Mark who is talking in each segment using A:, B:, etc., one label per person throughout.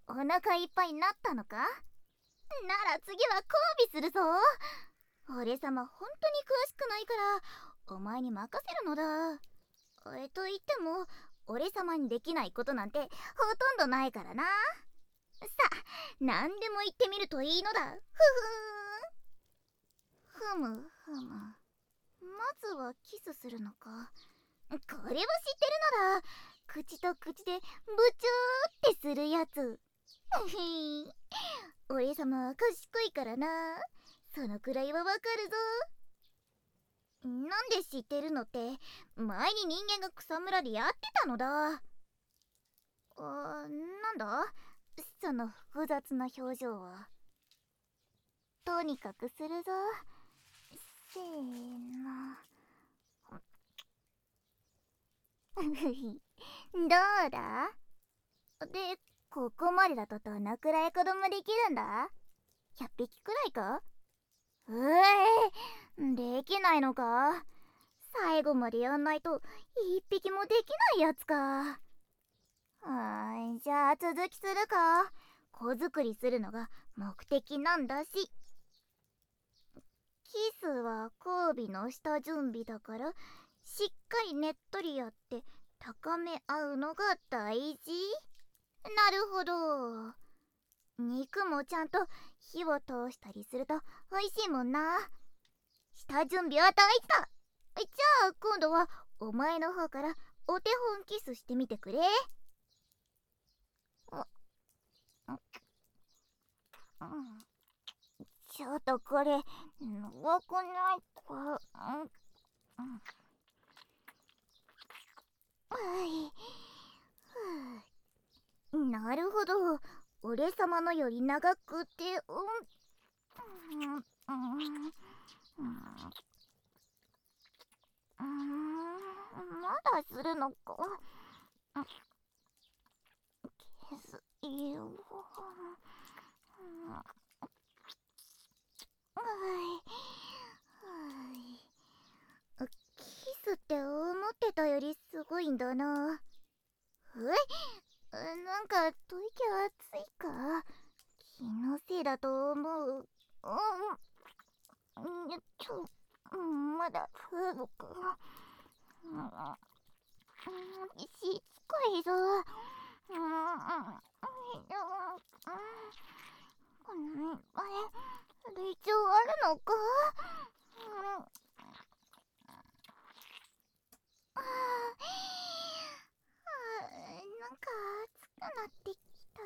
A: お腹いっぱいになったのか？なら次は交尾するぞ。俺様本当に詳しくないからお前に任せるのだ。と言っても俺様にできないことなんてほとんどないからな。さあ、何でも言ってみるといいのだ。ふむふむ。まずはキスするのか。これは知ってるのだ。口と口でブチューってするやつ。俺様は賢いからな。そのくらいはわかるぞ。なんで知ってるのって、前に人間が草むらでやってたのだ。なんだその複雑な表情は。とにかくするぞ。せーの。どうだ？で、ここまでだとどのくらい子供できるんだ？ 100 匹くらいか？できないのか？最後までやんないと一匹もできないやつか。じゃあ続きするか。子作りするのが目的なんだし。キスは交尾の下準備だから、しっかりねっとりやって高め合うのが大事。なるほど。肉もちゃんと火を通したりすると美味しいもんな。下準備は大事だ。じゃあ今度はお前の方からお手本キスしてみてくれ。ちょっとこれ長くないか？なるほど。俺様のより長くてまだするのか？消すよ。キスって思ってたよりすごいんだな。なんか吐息熱いか？気のせいだと思う。まだ吹く。しつこいぞ。あれ、霊長あるのか？なんか熱くなってきた。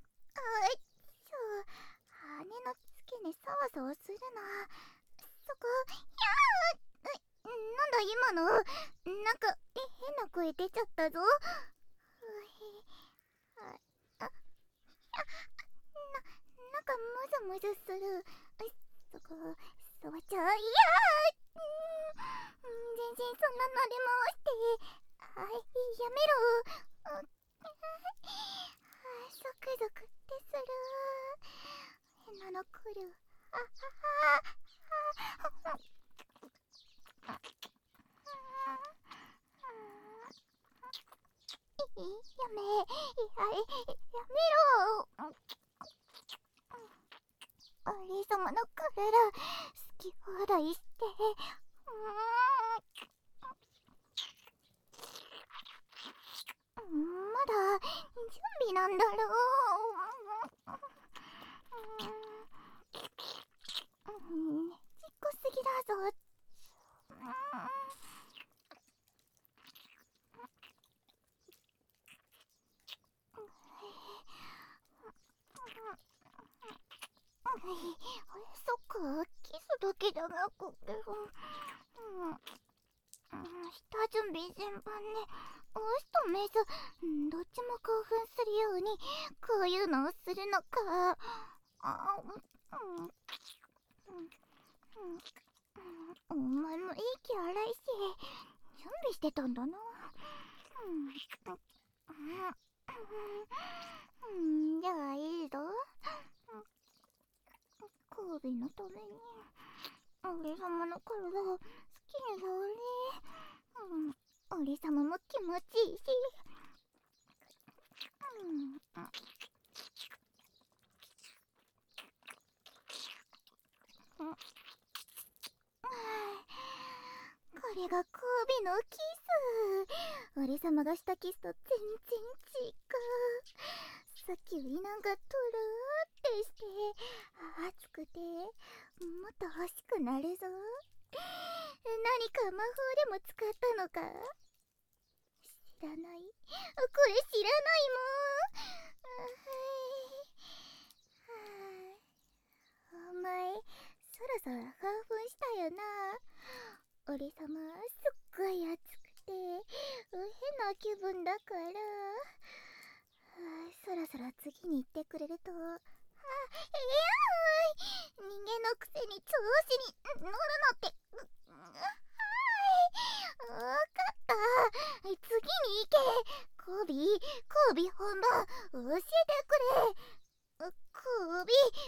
A: 羽の付け根サワサワするな。そこ、なんだ今の。なんか変な声出ちゃったぞ。なんかムズムズする。そこ、そうちゃう。全然そんな撫で回して。やめろ。ゾクゾクってする。変なの来る。やめろ。俺様の体好き放題して。まだ準備なんだろう。ちっこすぎだぞ。そっか、キスだけじゃなくて、下準備全般ね、押しとメス、どっちも興奮するようにこういうのをするのか。お前も息荒いし準備してたんだな。じゃあいいぞ。交尾のために俺様の体を好きに触れ。俺様も気持ちいいし。 俺様がしたキスと全然違う。さっきよりなんかトローってして熱くてもっと欲しくなるぞ。何か魔法でも使ったのか？知らない。これ知らないもん。お前そろそろ興奮したよな。俺様すっごい熱くて変な気分だから、そろそろ次に行ってくれると。いや人間のくせに調子に乗るのってわかった。次に行け。コービー本番教えてくれ。コービ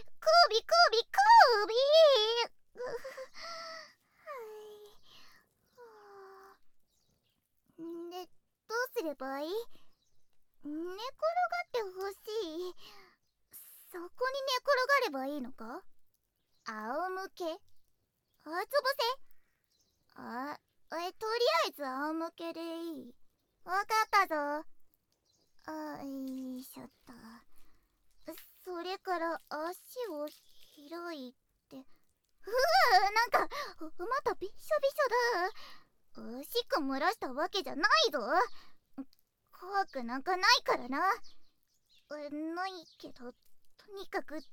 A: ー。で、どうすればいい？寝転がってほしい。そこに寝転がればいいのか？仰向け？うつ伏せ？とりあえず仰向けでいい。わかったぞ。よいしょっと。それから足を開いて。なんかまたびしょびしょだ。しっこ漏らしたわけじゃないぞ。怖くなんかないからな。ないけど、とにかく違う。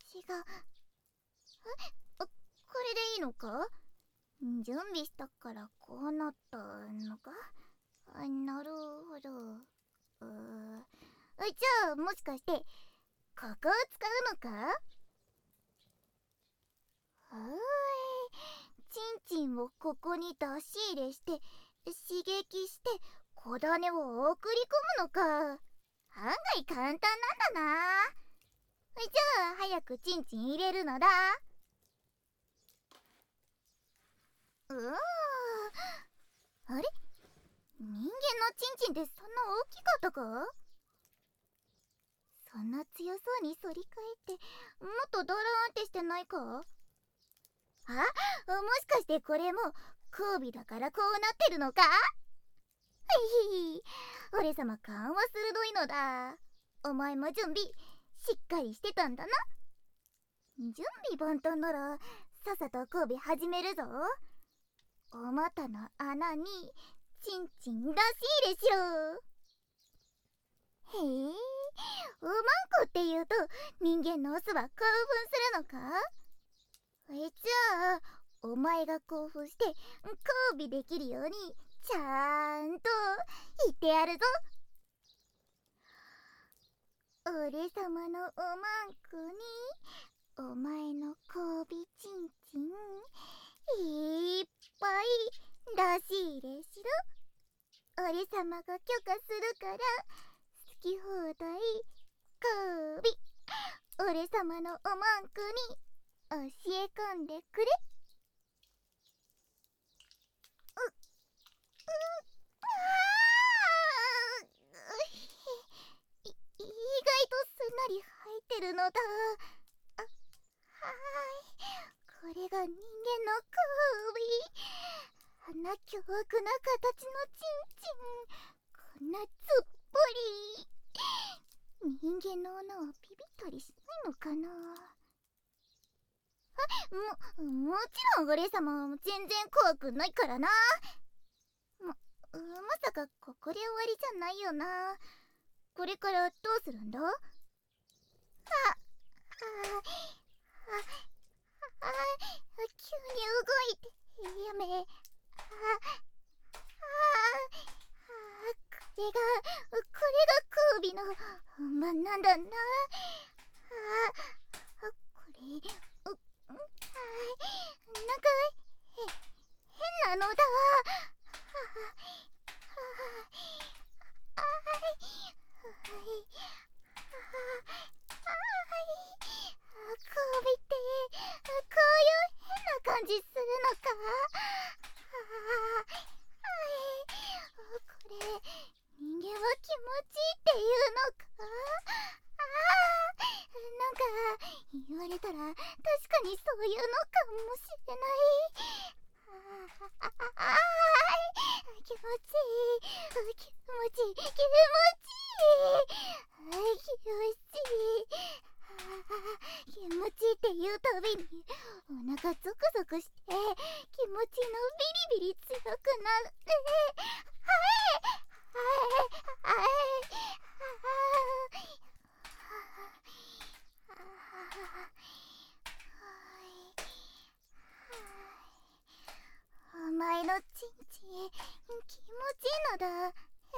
A: これでいいのか？準備したからこうなったのか？なるほど。じゃあもしかしてここを使うのか？チンチンをここに出し入れして刺激して小種を送り込むのか。案外簡単なんだな。じゃあ早くチンチン入れるのだ。あれ？人間のチンチンってそんな大きかったか？そんな強そうに反り返ってもっとドローンってしてないか？もしかしてこれも交尾だからこうなってるのか？俺様勘は鋭いのだ。お前も準備しっかりしてたんだな。準備万端ならさっさと交尾始めるぞ。お股の穴にチンチン出し入れしろ。おまんこって言うと人間のオスは興奮するのか？じゃあお前が興奮して交尾できるようにちゃんと言ってやるぞ。俺様のおまんこにお前の交尾チンチンいっぱい出し入れしろ。俺様が許可するから好き放題交尾俺様のおまんこに教え込んでくれ。意外とすんなり入ってるのだ。これが人間の交尾。あんな凶悪な形のチンチン、こんなつっぽり。人間の女はビビったりしないのかな？もちろん俺様は全然怖くないからな。まさかここで終わりじゃないよな。これからどうするんだ？急に動いてやめ。これが交尾の本番なんだな。これなんか変なのだ。交尾ってこういう変な感じするのか？これ人間は気持ちいいっていうのか？なんか言われたら確かにそういうのかもしれない。 気持ちいい、気持ちいい、気持ちいい、気持ちいい、気持ちいいって言うたびにお腹ゾクゾクして気持ちのビリビリ強くなって、お前のチンチン気持ちいいのだ。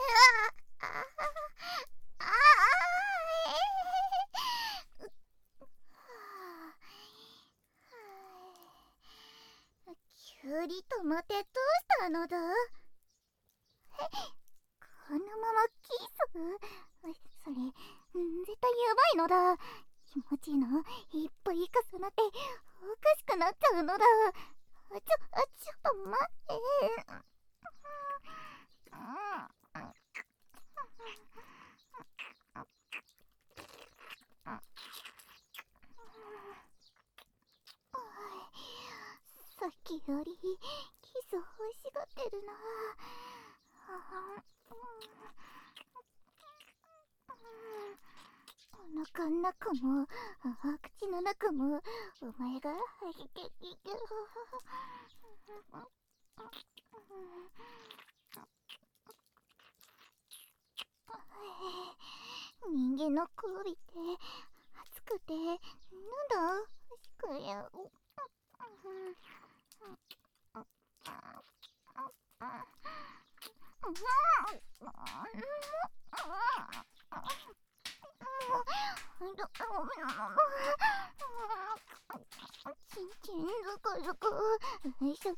A: 急に止まってどうしたのだ。このままキス？それ絶対やばいのだ。気持ちいいのいっぱい重なっておかしくなっちゃうのだ。ちょっと待って。さっきよりキス欲しがってるな。お腹の中も口の中もお前が人間の交尾って熱くてなんだ欲しくやちんちんずくずく愛食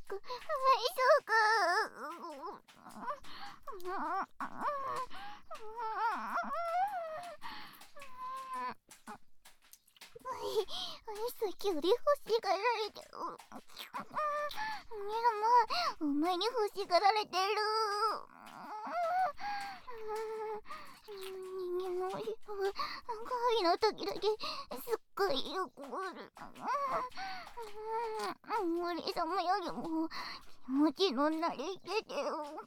A: さっきより欲しがられてる。お前に欲しがられてる。人間の恋の時だけすっごいよくる。俺様よりも気持ちの慣れてて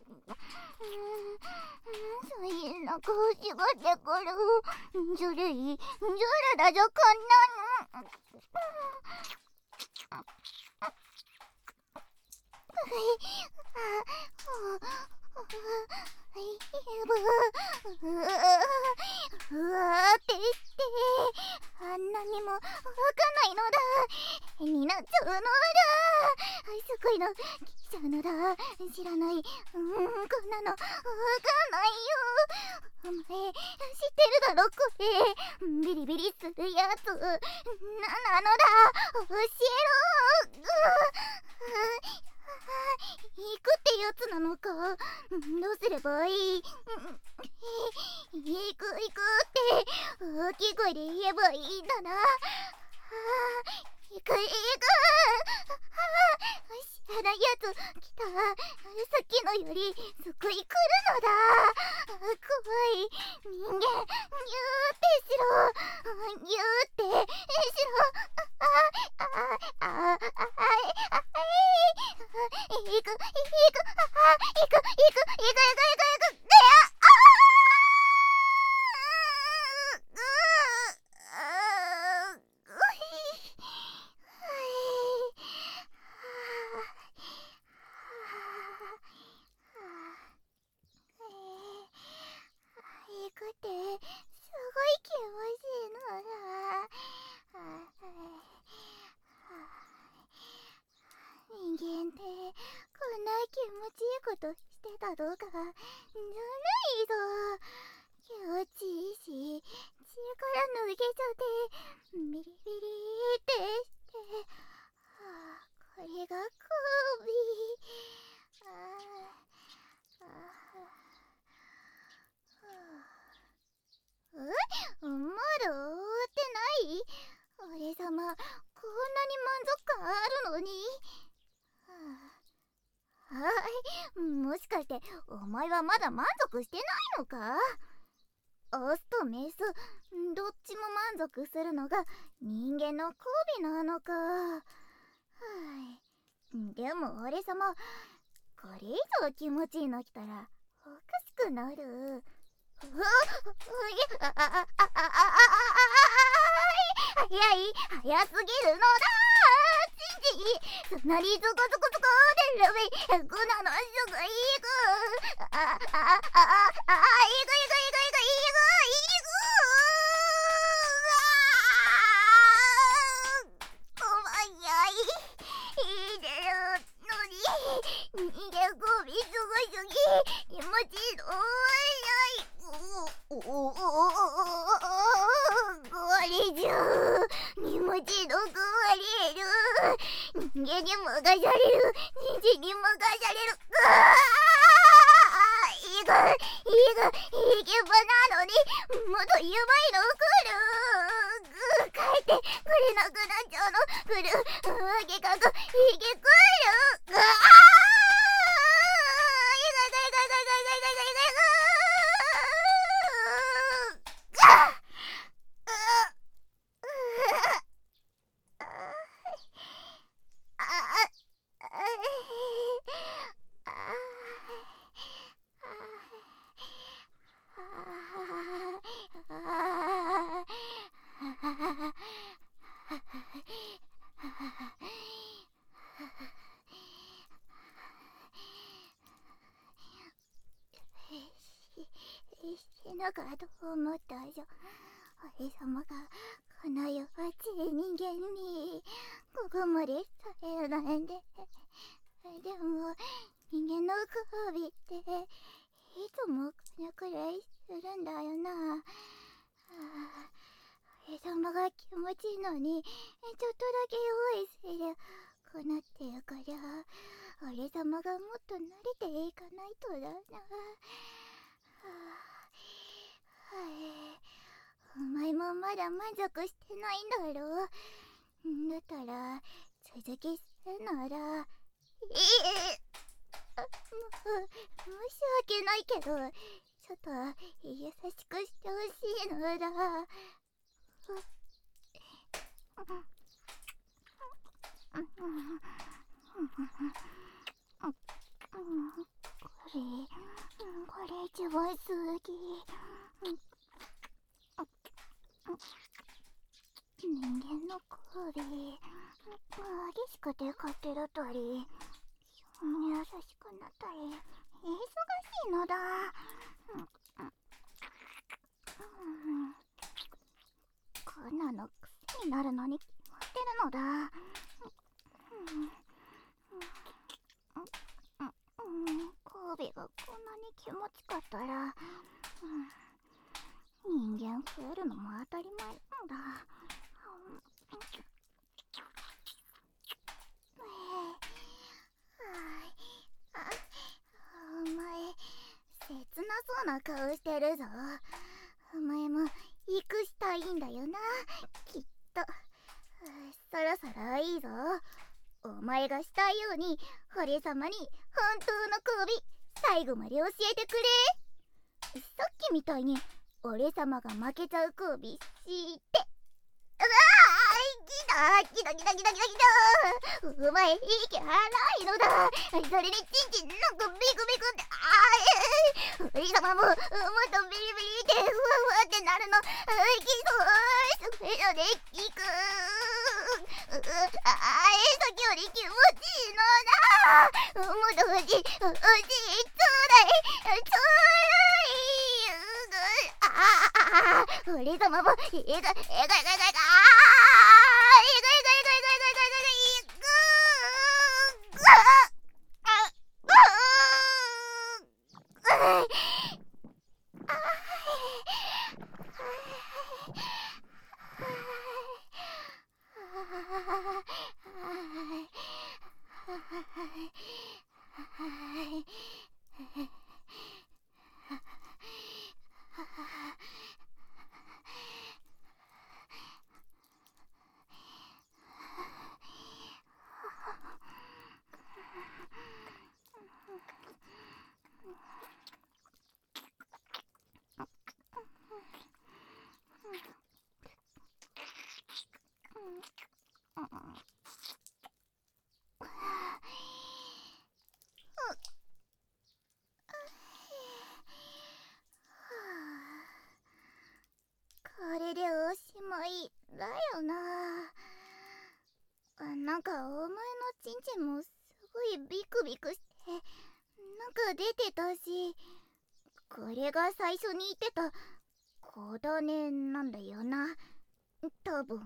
A: そういうのこ欲しがってくる。ずるいだぞこんなの。うわーってしてあんなにもわかんないのだ。になっちゃうのだ。すごいの来ちゃうのだ。知らない。こんなのわかんないよ。お前知ってるだろこれ。ビリビリするやつなのだ。教えろ。行くってやつなのか。どうすればいい？行くって大きい声で言えばいいんだな。行く知らないやつ来た。さっきのよりすごい来るのだ。怖い。人間ギューってしろ。ギューってしろ。行くってすごい気持ちいいのだ。人間ってこんな気持ちいいことしてたのか。ずるいぞ。気持ちいいし力抜けちゃってビリビリってしてこれが交尾。まだ終わってない？俺様こんなに満足感あるのに。もしかしてお前はまだ満足してないのか？オスとメスどっちも満足するのが人間の交尾なのか。 でも俺様、これ以上気持ちいいの来たらおかしくなる。早い、早すぎるのだ。チンチン、そんなにゾコゾコゾコでるべ、こなのすぐいく。いく。おまやい、いいでるのに、人間ゴミすごすぎ、気持ちいいのない。これじゃ気持ちいいの壊れる。人間にもがされる、人にもがされる。いいけばなのにもっとゆまいの来る。帰ってくれなくなっちゃうの。来るわけかくいけ来る。死ぬかと思ったじゃ。俺様がこの弱っちい人間にここまでされるなんて。でも人間の首っていつもこのくらいするんだよな。俺様が気持ちいいのにちょっとだけ弱いせいでこうなってるから、俺様がもっと慣れていかないとだな。お前もまだ満足してないんだろう。だったら続きするなら申し訳ないけどちょっと優しくしてほしいのだ。これ一番好き。人間の首激しくてかってるとり優しくなったり忙しいのだ。こんなの癖になるのに決まってるのだ。首がこんなに気持ちかったら人間増えるのも当たり前なのだ。お前切なそうな顔してるぞ。お前も育したいんだよな、きっと。そろそろいいぞ。お前がしたいように俺様に本当の首最後まで教えてくれ。さっきみたいに俺様が負けちゃう首して。来た。お前息荒いのだ。それにチンチンなんかビクビクって。俺様ももっとビリビリってふわふわってなるの。それより効く。さっきより気持ちいいのだ。もっと欲しいちょうだい俺様もなんかお前のちんちんもすごいビクビクしてなんか出てたし、これが最初に言ってた子種なんだよな、多分。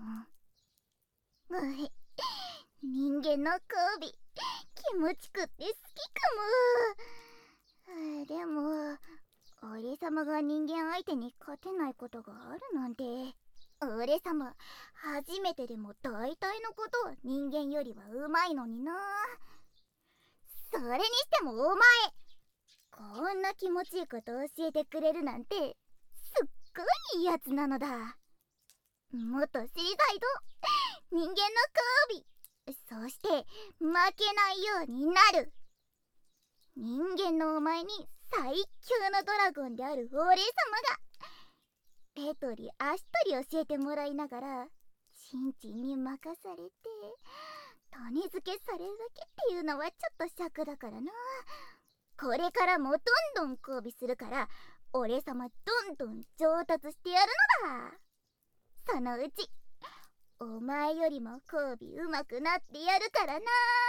A: 人間の交尾気持ちくって好きかも。でも俺様が人間相手に勝てないことがあるなんて。俺様初めてでも大体のことは人間よりはうまいのにな。それにしてもお前こんな気持ちいいこと教えてくれるなんてすっごいいいやつなのだ。もっと知りたいと人間の交尾、そして負けないようになる。人間のお前に最強のドラゴンである俺様が手取り足取り教えてもらいながらちんちんに任されて種付けされるだけっていうのはちょっと尺だからな。これからもどんどん交尾するから俺様どんどん上達してやるのだ。そのうちお前よりも交尾うまくなってやるからな。